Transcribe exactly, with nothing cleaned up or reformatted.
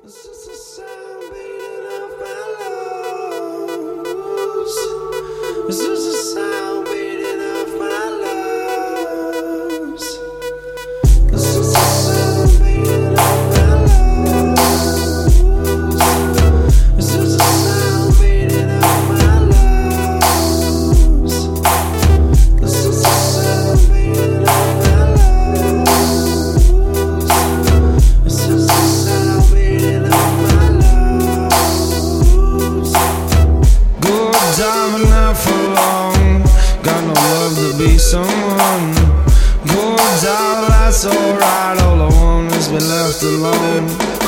This is the sound beating of my lungs. This is the sound beating of my lungs. This is the sound beating of my lungs. This is the sound beating of my lungs. This is the sound beating of my lungs. This is the sound beating of my lungs. Good time and not for long. Got no love to be someone. Good time, that's alright. All I want is be left alone.